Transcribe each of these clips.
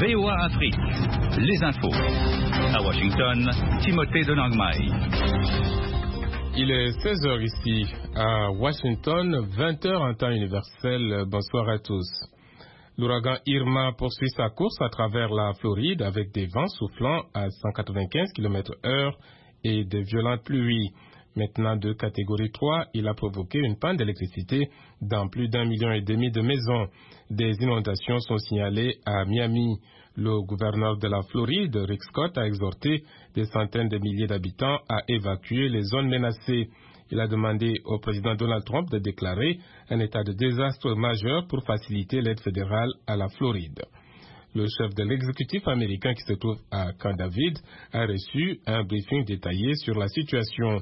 VOA Afrique, les infos. À Washington, Timothée de Langmail. Il est 16h ici à Washington, 20h en temps universel. Bonsoir à tous. L'ouragan Irma poursuit sa course à travers la Floride avec des vents soufflant à 195 km/h et de violentes pluies. Maintenant de catégorie 3, il a provoqué une panne d'électricité dans plus d'1,5 million de maisons. Des inondations sont signalées à Miami. Le gouverneur de la Floride, Rick Scott, a exhorté des centaines de milliers d'habitants à évacuer les zones menacées. Il a demandé au président Donald Trump de déclarer un état de désastre majeur pour faciliter l'aide fédérale à la Floride. Le chef de l'exécutif américain qui se trouve à Camp David a reçu un briefing détaillé sur la situation.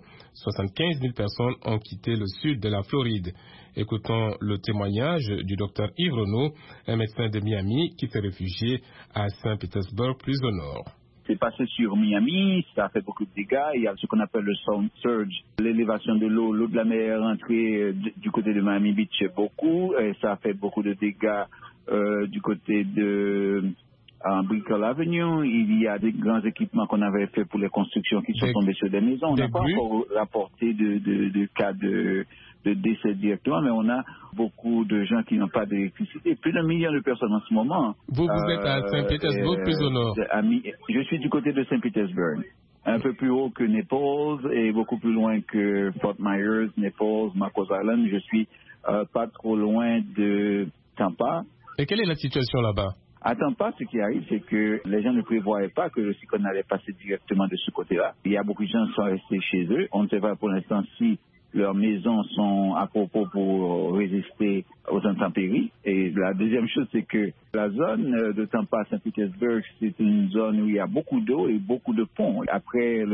75 000 personnes ont quitté le sud de la Floride. Écoutons le témoignage du docteur Yves Renaud, un médecin de Miami qui s'est réfugié à Saint-Pétersbourg, plus au nord. C'est passé sur Miami, ça a fait beaucoup de dégâts. Il y a ce qu'on appelle le sound surge, l'élévation de l'eau. L'eau de la mer est rentrée du côté de Miami Beach beaucoup. Et ça a fait beaucoup de dégâts du côté de Brickell Avenue. Il y a des grands équipements qu'on avait fait pour les constructions qui sont tombés sur des maisons. On n'a pas encore rapporté de cas de décès directement, mais on a beaucoup de gens qui n'ont pas d'électricité. Plus d'1 million de personnes en ce moment. Vous êtes à Saint-Pétersbourg, plus au nord. Je suis du côté de Saint-Pétersbourg, un peu plus haut que Naples et beaucoup plus loin que Fort Myers, Naples, Marcos Island. Je suis pas trop loin de Tampa. Et quelle est la situation là-bas? À Tampa, ce qui arrive, c'est que les gens ne prévoyaient pas que le cyclone allait passer directement de ce côté-là. Il y a beaucoup de gens qui sont restés chez eux. On ne sait pas pour l'instant si leurs maisons sont à propos pour résister aux intempéries. Et la deuxième chose, c'est que la zone de Tampa à Saint-Pétersbourg, c'est une zone où il y a beaucoup d'eau et beaucoup de ponts. Après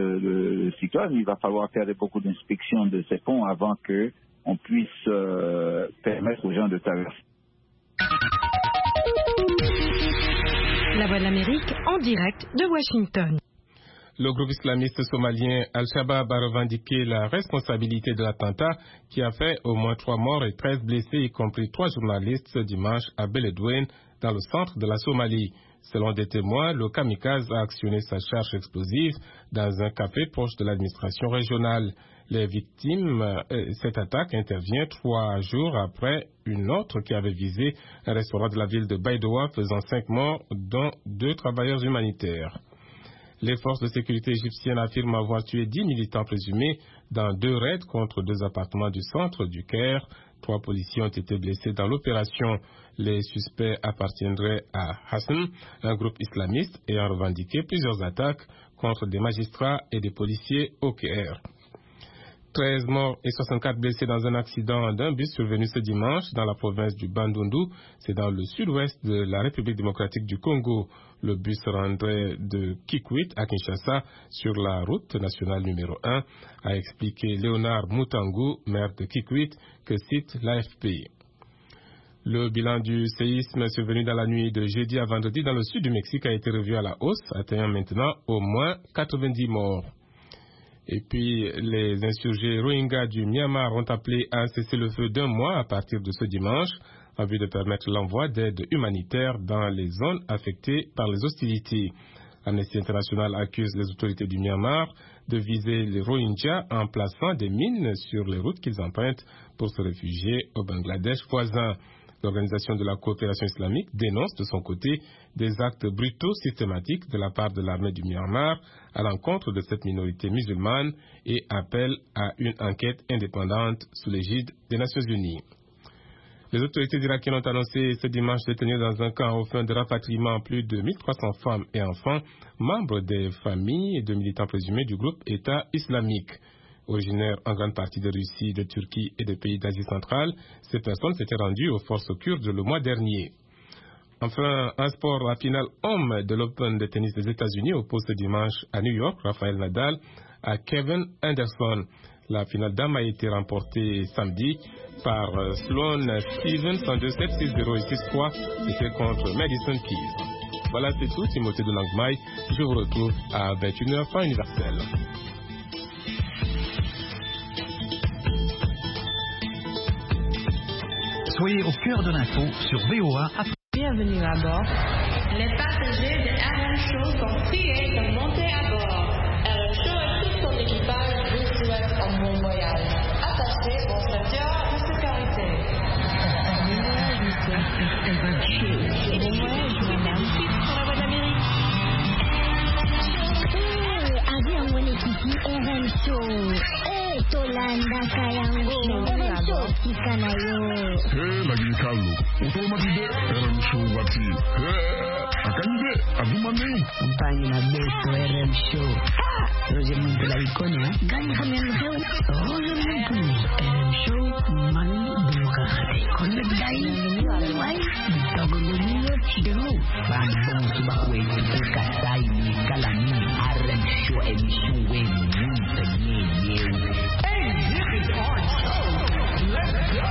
le cyclone, il va falloir faire beaucoup d'inspections de ces ponts avant qu'on puisse permettre aux gens de traverser. La Voix de l'Amérique en direct de Washington. Le groupe islamiste somalien Al-Shabaab a revendiqué la responsabilité de l'attentat qui a fait au moins 3 morts et 13 blessés, y compris 3 journalistes ce dimanche à Beledweyne, dans le centre de la Somalie. Selon des témoins, le kamikaze a actionné sa charge explosive dans un café proche de l'administration régionale. Les victimes, cette attaque intervient 3 jours après une autre qui avait visé un restaurant de la ville de Baidoa, faisant 5 morts, dont 2 travailleurs humanitaires. Les forces de sécurité égyptiennes affirment avoir tué 10 militants présumés dans 2 raids contre 2 appartements du centre du Caire. 3 policiers ont été blessés dans l'opération. Les suspects appartiendraient à Hassan, un groupe islamiste, ayant revendiqué plusieurs attaques contre des magistrats et des policiers au Caire. 13 morts et 64 blessés dans un accident d'un bus survenu ce dimanche dans la province du Bandundu. C'est dans le sud-ouest de la République démocratique du Congo. Le bus rendrait de Kikwit à Kinshasa sur la route nationale numéro 1, a expliqué Léonard Mutangu, maire de Kikwit, que cite l'AFP. Le bilan du séisme survenu dans la nuit de jeudi à vendredi dans le sud du Mexique a été revu à la hausse, atteignant maintenant au moins 90 morts. Et puis, les insurgés Rohingyas du Myanmar ont appelé à un cessez-le-feu d'1 mois à partir de ce dimanche, en vue de permettre l'envoi d'aide humanitaire dans les zones affectées par les hostilités. Amnesty International accuse les autorités du Myanmar de viser les Rohingyas en plaçant des mines sur les routes qu'ils empruntent pour se réfugier au Bangladesh voisin. L'Organisation de la coopération islamique dénonce de son côté des actes brutaux systématiques de la part de l'armée du Myanmar à l'encontre de cette minorité musulmane et appelle à une enquête indépendante sous l'égide des Nations Unies. Les autorités irakiennes ont annoncé ce dimanche détenir dans un camp aux fins de rapatriement plus de 1300 femmes et enfants, membres des familles de militants présumés du groupe État islamique. Originaires en grande partie de Russie, de Turquie et des pays d'Asie centrale, ces personnes s'étaient rendues aux forces kurdes le mois dernier. Enfin, un sport, la finale homme de l'Open de tennis des États-Unis oppose ce dimanche à New York Rafael Nadal à Kevin Anderson. La finale dame a été remportée samedi par Sloane Stevens en 2-7, 6-0 et 6-3. C'était contre Madison Keys. Voilà, c'est tout. Timothée de Langmail. Je vous retrouve à 21h, temps universel. Soyez au cœur de l'info sur VOA Afrique. Bienvenue à bord. Les passagers de RM Show sont priés de monter à bord. RM Show et tout son équipage vous souhaitent un bon voyage. Attachez vos ceintures de sécurité. Bon voyage, monsieur. Et bon voyage, madame. Sur la voie de l'Amérique. Avion Wenekiti RM Show. Tolanda Kayango. RM Show Kikanayo. Lagi Carlo. Automatique RM Show Wati. Akanje, Abumane. Compagnie na beso RM Show. Roger Muntu la Iconia. Gani kami ang show. Roger Muntu. RM Show. Mani Buka Kate. Connect Dai. Why? Bitago Lumio Chiro. Bambong Subakwe. Kasai ni Kalani. RM Show. Emission Wen. Muntu Nye. Hey, this is our show. Let's go.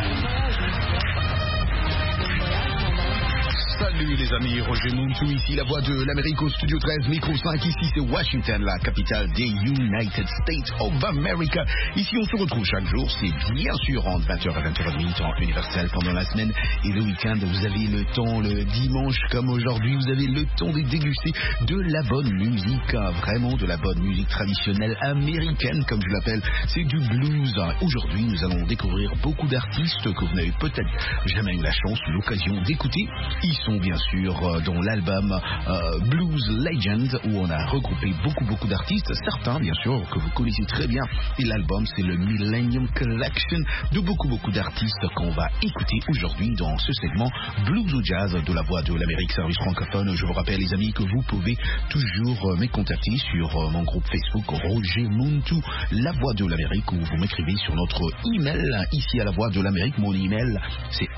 Salut les amis, Roger Muntu ici, la voix de l'Amérique au studio 13, micro 5, ici c'est Washington, la capitale des United States of America. Ici on se retrouve chaque jour, c'est bien sûr entre 20h à 20h30, temps universel pendant la semaine et le week-end. Vous avez le temps, le dimanche comme aujourd'hui, vous avez le temps de déguster de la bonne musique, vraiment de la bonne musique traditionnelle américaine comme je l'appelle, c'est du blues. Aujourd'hui nous allons découvrir beaucoup d'artistes que vous n'avez peut-être jamais eu la chance ou l'occasion d'écouter. Ils sont bien sûr dans l'album Blues Legends où on a regroupé beaucoup d'artistes, certains bien sûr que vous connaissez très bien, et l'album c'est le Millennium Collection de beaucoup d'artistes qu'on va écouter aujourd'hui dans ce segment Blues ou Jazz de la voix de l'Amérique service francophone. Je vous rappelle les amis que vous pouvez toujours me contacter sur mon groupe Facebook Roger Muntu, la voix de l'Amérique, où vous m'écrivez sur notre email ici à la voix de l'Amérique. Mon email c'est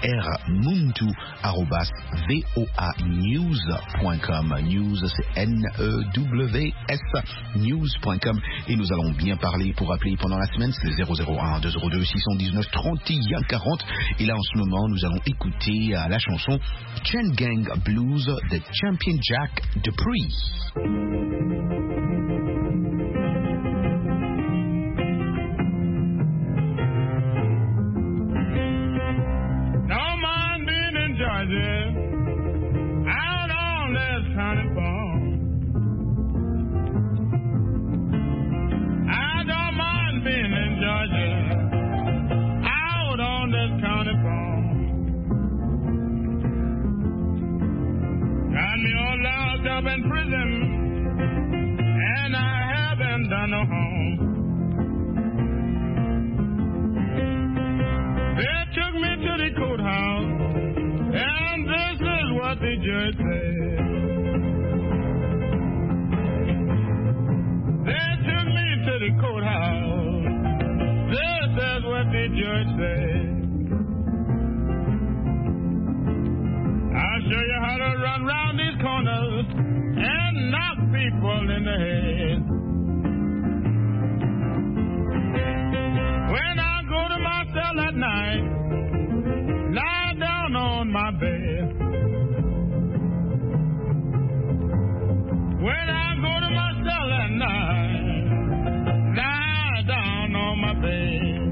rmuntu@voanews.com. News c'est N-E-W-S news.com, et nous allons bien parler. Pour appeler pendant la semaine c'est 001 202 619 31 40, et là en ce moment nous allons écouter la chanson Chain Gang Blues de Champion Jack Dupree. Out on this county farm, I don't mind being in Georgia. Out on this county farm, got me all locked up in prison, and I haven't done no harm. They took me to the courthouse, and this is what the judge said. They took me to the courthouse. This is what the judge said. I'll show you how to run round these corners and knock people in the head. When I go to my cell at night, lie down on my bed. When I go to my cell at night, lie down on my bed.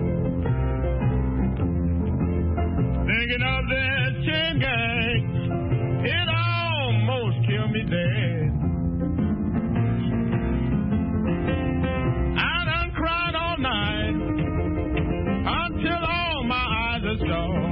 Thinking of that chain gang, it almost killed me dead. I done cried all night until all my eyes are sore.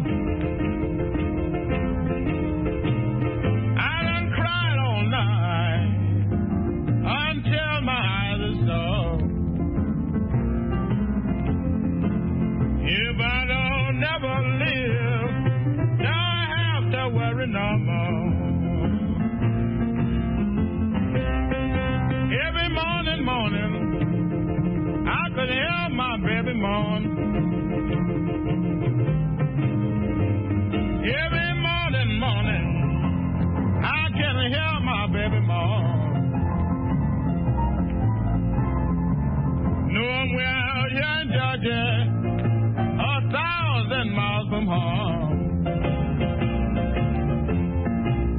No more. Every morning, I could hear my baby moan. Every morning, I can hear my baby moan. Knowing we're out here in Georgia, 1,000 miles from home.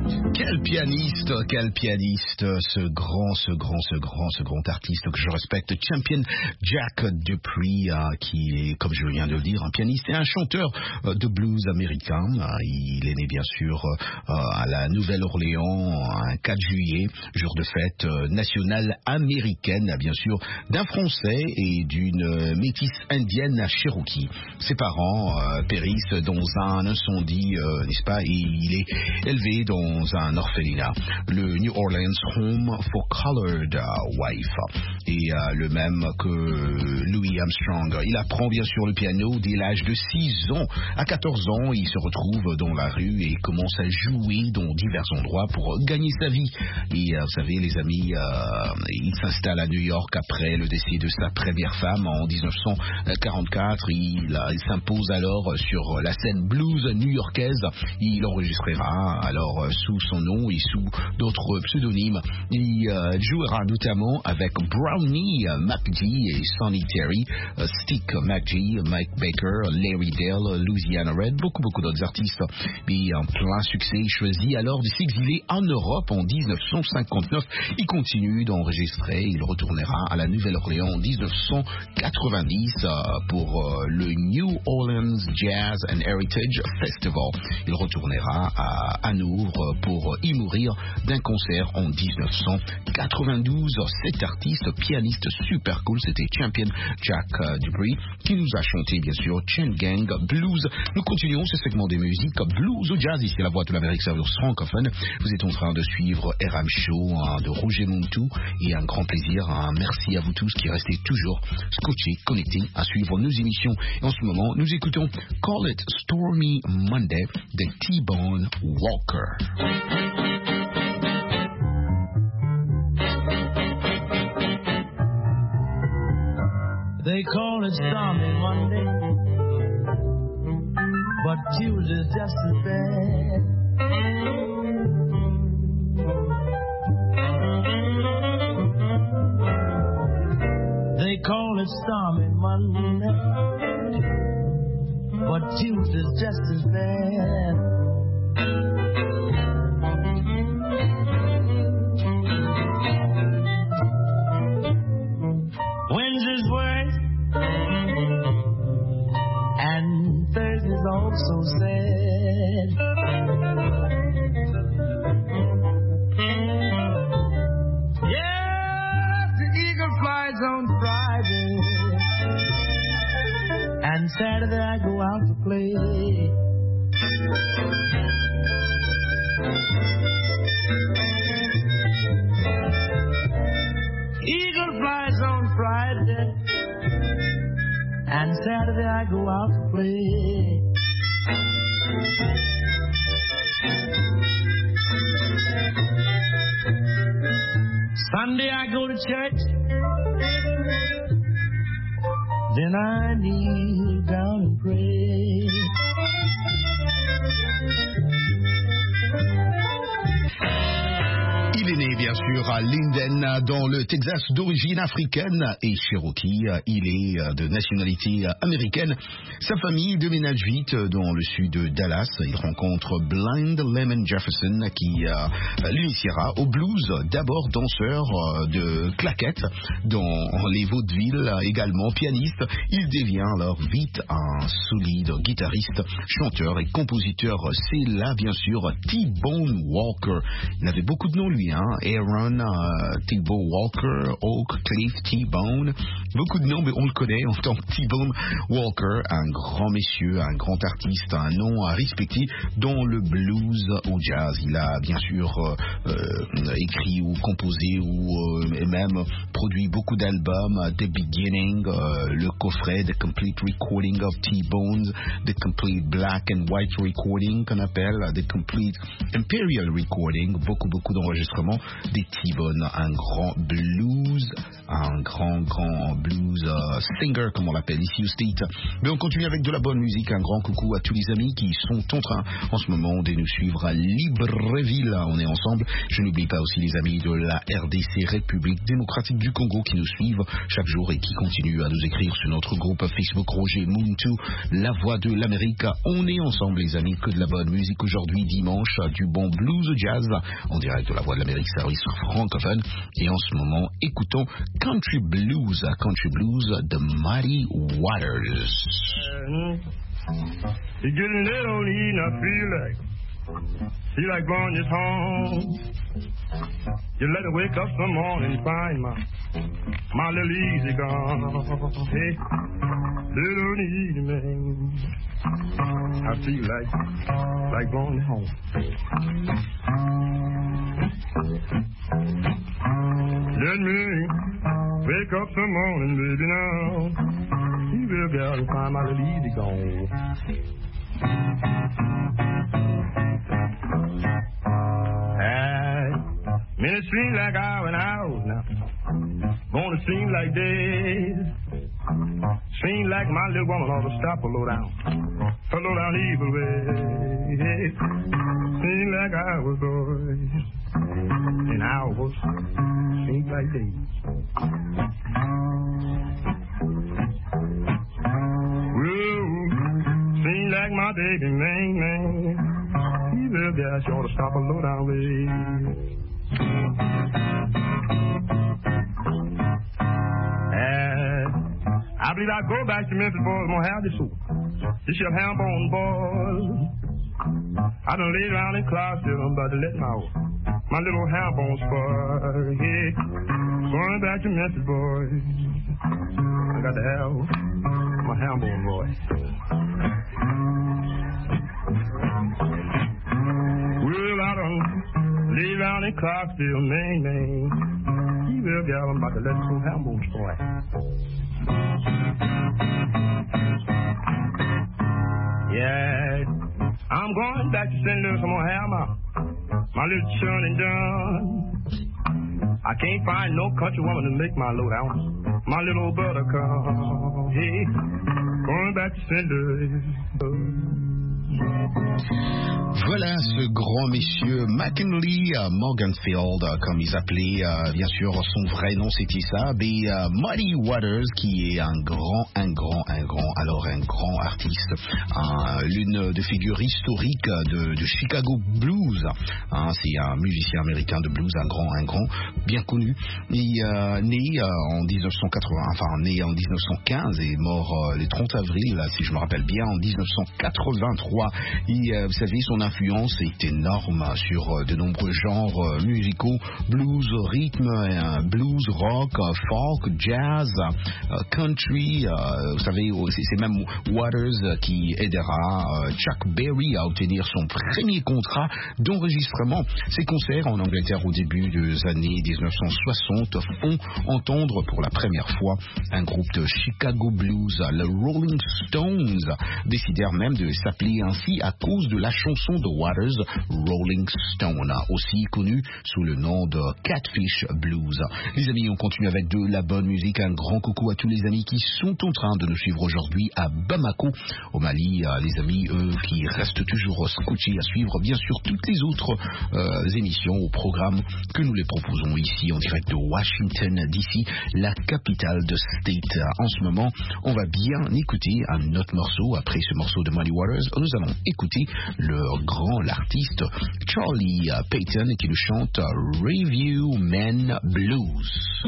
Quel pianiste, ce grand artiste que je respecte, Champion Jack Dupree, qui est, comme je viens de le dire, un pianiste et un chanteur de blues américain. Il est né bien sûr à la Nouvelle-Orléans un 4 juillet, jour de fête nationale américaine, bien sûr, d'un Français et d'une métisse indienne Cherokee. Ses parents périssent dans un incendie, n'est-ce pas, et il est élevé dans un orphelinat, le New Orleans Home for Colored Wife, et le même que Louis Armstrong. Il apprend bien sûr le piano dès l'âge de 6 ans. À 14 ans, il se retrouve dans la rue et commence à jouer dans divers endroits pour gagner sa vie. Et vous savez, les amis, il s'installe à New York après le décès de sa première femme en 1944. Il s'impose alors sur la scène blues new-yorkaise. Il enregistrera alors sous son nom et sous d'autres pseudonymes. Il jouera notamment avec Brownie McGee et Sonny Terry, Stick McGee, Mike Baker, Larry Dale, Louisiana Red, beaucoup d'autres artistes. Et en plein succès, il choisit alors de s'exiler en Europe en 1959. Il continue d'enregistrer. Il retournera à la Nouvelle-Orléans en 1990 pour le New Orleans Jazz and Heritage Festival. Il retournera à Hanovre pour y mourir d'un concert en 1992. Cet artiste, pianiste super cool, c'était Champion Jack Dupree qui nous a chanté bien sûr Chain Gang Blues. Nous continuons ce segment des musiques blues ou jazz ici à la Voix de l'Amérique service francophone. Vous êtes en train de suivre RM Show de Roger Montou et un grand plaisir. Merci à vous tous qui restez toujours scotchés, connectés à suivre nos émissions. Et en ce moment, nous écoutons Call It Stormy Monday de T-Bone Walker. They call it stormy Monday, but Tuesday's just as bad. They call it stormy Monday, but Tuesday's just as bad. Wednesday's worse, and Thursday's also sad. Yes, the eagle flies on Friday, and Saturday I go out to play. Eagle flies on Friday, and Saturday I go out to play. Sunday I go to church, then I kneel down and pray. Il est né bien sûr à Linden dans le Texas d'origine africaine et Cherokee. Il est de nationalité américaine. Sa famille déménage vite dans le sud de Dallas. Il rencontre Blind Lemon Jefferson qui l'initiera au blues, d'abord danseur de claquettes dans les vaudevilles, également pianiste. Il devient alors vite un solide guitariste, chanteur et compositeur. C'est là bien sûr T-Bone Walker. Il avait beaucoup de noms lui, Aaron, T-Bone Walker, Oak Cliff, T-Bone, beaucoup de noms, mais on le connaît en tant que T-Bone Walker, un grand monsieur, un grand artiste, un nom à respecter dans le blues au jazz. Il a bien sûr écrit ou composé ou même produit beaucoup d'albums, The Beginning, le coffret The Complete Recording of T-Bones, The Complete Black and White Recording qu'on appelle The Complete Imperial Recording, beaucoup d'enregistrements des T-Bone, un grand blues singer, comme on l'appelle ici au State. Mais on continue avec de la bonne musique. Un grand coucou à tous les amis qui sont en train en ce moment de nous suivre à Libreville. On est ensemble. Je n'oublie pas aussi les amis de la RDC, République démocratique du Congo, qui nous suivent chaque jour et qui continuent à nous écrire sur notre groupe Facebook Roger Muntu, la voix de l'Amérique. On est ensemble les amis, que de la bonne musique aujourd'hui dimanche, du bon blues jazz en direct de la voix de l'Amérique, service francophone. Et en ce moment, écoutons Country Blues de Muddy Waters. You get a little lean, I feel like going this home. You let it wake up some morning, find my little easy gone. Hey, little easy man, I feel like going home. Let me wake up some morning, baby, now. You will be able to find my little easy gone. Man, it seems like hours and hours now. Gonna seem like days. Seems like my little woman ought to stop a low down evil way. Seems like hours, boy, and hours seems like days. Well, seems like my baby man, he will be sure to stop a low down way. I believe I'll go back to Memphis, boys. I'm gonna have this soup. This your ham bone, boys. I done laid around in Clarksville. I'm about to let my little ham bone spoil. Yeah. Going back to Memphis, boys. I got to have my ham bone, boys. Well, I done laid around in Clarksville, man. He will get out. I'm about to let this little ham bone spoil. Yeah, I'm going back to St. Louis. I'm gonna have my little churning done. I can't find no country woman to make my load out. My little buttercup. Hey, going back to St. Louis. Voilà ce grand monsieur McKinley Morganfield, comme ils appelaient, bien sûr, son vrai nom c'était ça, mais Muddy Waters, qui est un grand artiste, l'une des figures historiques de Chicago Blues. C'est un musicien américain de blues, un grand, bien connu. Il est né en 1915 et mort le 30 avril, si je me rappelle bien, en 1983. Et vous savez, son influence est énorme sur de nombreux genres musicaux, blues, rythme, blues, rock, folk, jazz, country. Vous savez, c'est même Waters qui aidera Chuck Berry à obtenir son premier contrat d'enregistrement. Ses concerts en Angleterre au début des années 1960 font entendre pour la première fois un groupe de Chicago Blues, le Rolling Stones, décidèrent même de s'appeler ainsi à cause de la chanson de Waters, Rolling Stone, aussi connu sous le nom de Catfish Blues. Les amis, on continue avec de la bonne musique. Un grand coucou à tous les amis qui sont en train de nous suivre aujourd'hui à Bamako, au Mali. Les amis, eux, qui restent toujours scotchés à suivre, bien sûr, toutes les autres émissions ou programmes que nous les proposons ici en direct de Washington DC, la capitale de State. En ce moment, on va bien écouter un autre morceau. Après ce morceau de Muddy Waters, nous allons écouter l'artiste Charlie Payton qui nous chante Review Men Blues.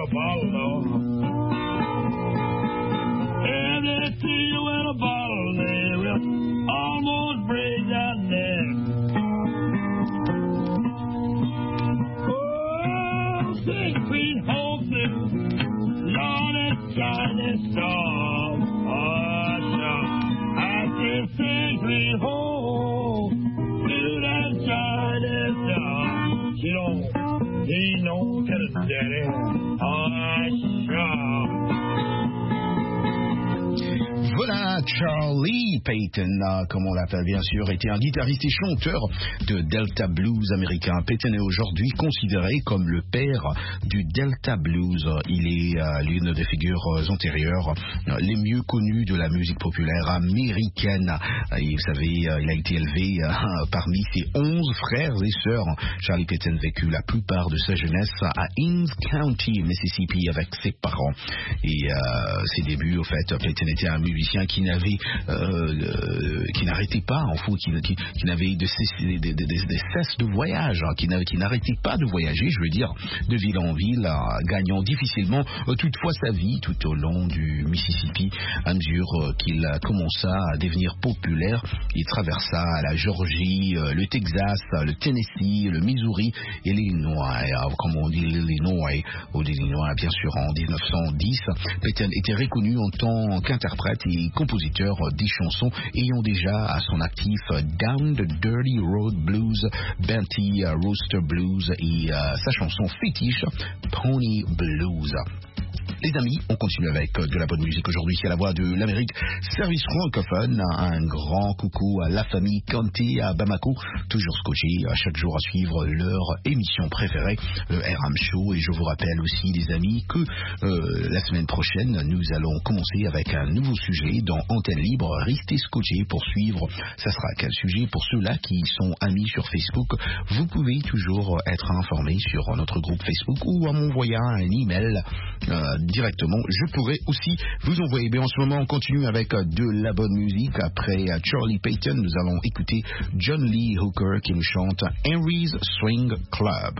a bottle, Lord. Everything in a bottle, they will almost break that neck. Oh, sing sweet home, Lord, it's shining star. Oh, sure. I can sing sweet home to that shining star. She don't need no tennis, daddy. Oh, sure. Voilà, Charlie Payton, comme on l'appelle bien sûr, était un guitariste et chanteur de Delta Blues américain. Payton est aujourd'hui considéré comme le père du Delta Blues. Il est l'une des figures antérieures les mieux connues de la musique populaire américaine. Et vous savez, il a été élevé parmi ses 11 frères et sœurs. Charlie Payton vécut la plupart de sa jeunesse à Innes County, Mississippi, avec ses parents. Et ses débuts, au fait, Payton était un musicien qui n'arrêtait pas, en fait, qui n'avait des cesses de voyage, qui n'arrêtait pas de voyager, je veux dire, de ville en ville, gagnant difficilement toutefois sa vie tout au long du Mississippi. À mesure qu'il commença à devenir populaire, il traversa la Géorgie, le Texas, le Tennessee, le Missouri et l'Illinois, comme on dit l'Illinois, ou l'Illinois bien sûr en 1910. Payton était reconnu en tant qu'interprète et compositeur des chansons ayant déjà à son actif Down the Dirty Road Blues, Benty Rooster Blues et sa chanson fétiche Pony Blues. Les amis, on continue avec de la bonne musique. Aujourd'hui, c'est la voix de l'Amérique, service francophone. Un grand coucou à la famille Kanté à Bamako, toujours scotché à chaque jour à suivre leur émission préférée, le RM Show. Et je vous rappelle aussi, les amis, que la semaine prochaine, nous allons commencer avec un nouveau sujet dans Antenne Libre. Restez scotchés pour suivre. Ça sera quel sujet? Pour ceux-là qui sont amis sur Facebook, vous pouvez toujours être informés sur notre groupe Facebook ou en m'envoyant un email directement. Je pourrais aussi vous envoyer. Mais en ce moment, on continue avec de la bonne musique. Après Charlie Payton, nous allons écouter John Lee Hooker qui nous chante Henry's Swing Club.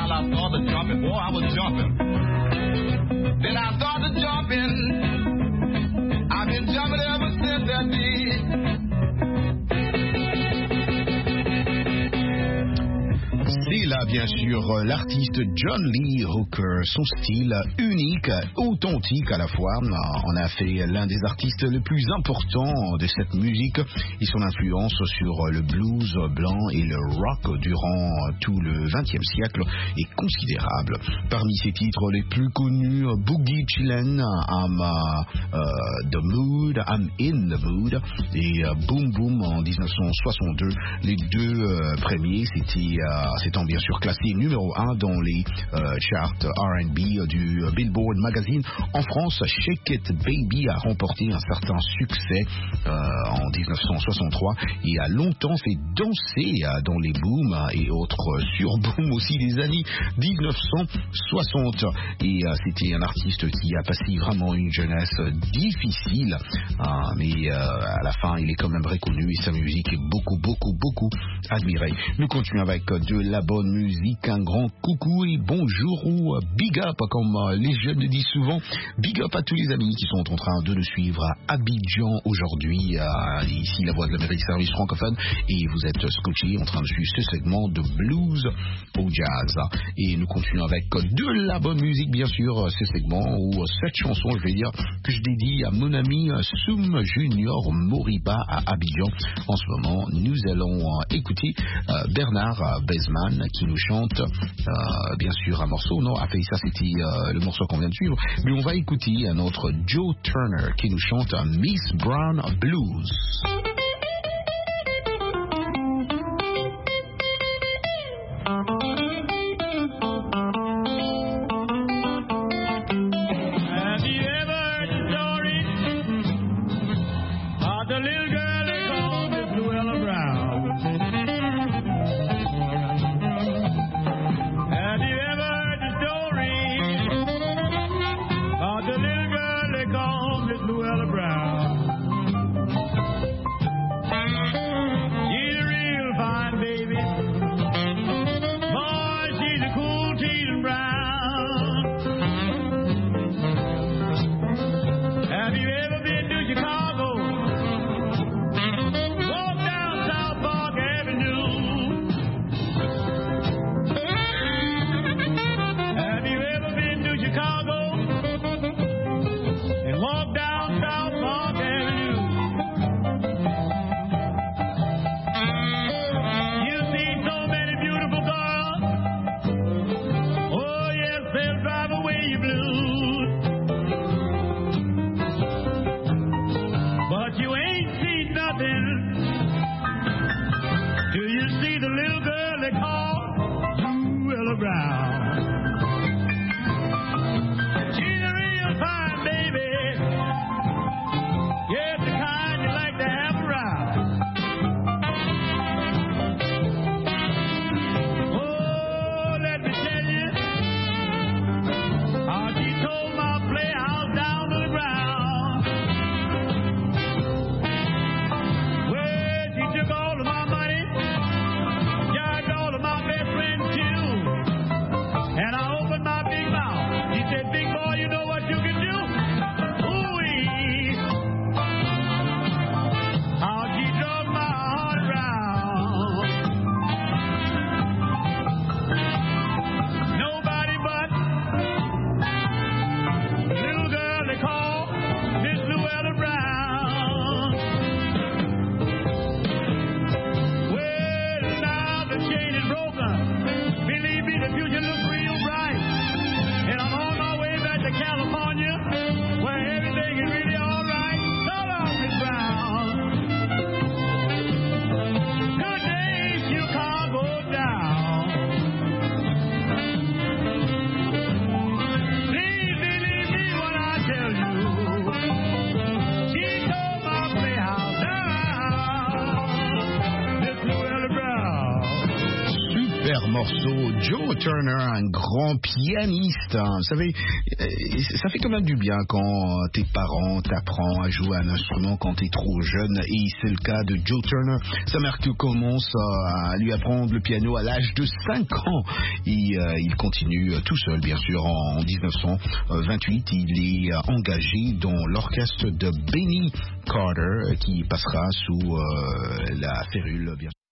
while I saw the jumping, boy, I was jumping. Then I started jumping. I've been jumping ever since that day. C'est là, bien sûr, l'artiste John Lee Hooker, son style unique, authentique à la fois, en a fait l'un des artistes les plus importants de cette musique et son influence sur le blues blanc et le rock durant tout le XXe siècle est considérable. Parmi ses titres les plus connus, Boogie Chillin', I'm in the mood et Boom Boom en 1962. Les deux premiers, s'étant bien sûr classé numéro 1 dans les charts R&B du Billboard Magazine. En France, Shake It Baby a remporté un certain succès en 1963 et a longtemps fait danser dans les booms et autres surbooms aussi des années 1960. Et c'était un artiste qui a passé vraiment une jeunesse difficile, mais à la fin il est quand même reconnu et sa musique est beaucoup admirée. Nous continuons avec de la bonne musique, un grand coucou et bonjour ou big up comme les jeunes le disent souvent. Big up à tous les amis qui sont en train de nous suivre à Abidjan aujourd'hui, ici la voix de l'Amérique service francophone, et vous êtes scotché en train de suivre ce segment de blues au jazz. Et nous continuons avec de la bonne musique bien sûr, ce segment où cette chanson, je vais dire, que je dédie à mon ami Soum Junior Moriba à Abidjan. En ce moment, nous allons écouter Bernard Bezman qui nous chante bien sûr un morceau, non, après ça c'était le morceau qu'on vient de suivre, mais on va écouter un autre Joe Turner qui nous chante Miss Brown Blues. All of my money, charged all of my best friends too. morceau. Joe Turner, un grand pianiste. Vous savez, ça fait quand même du bien quand tes parents t'apprennent à jouer un instrument quand t'es trop jeune. Et c'est le cas de Joe Turner. Sa mère commence à lui apprendre le piano à l'âge de 5 ans. Et il continue tout seul, bien sûr. En 1928, il est engagé dans l'orchestre de Benny Carter qui passera sous la férule, bien sûr.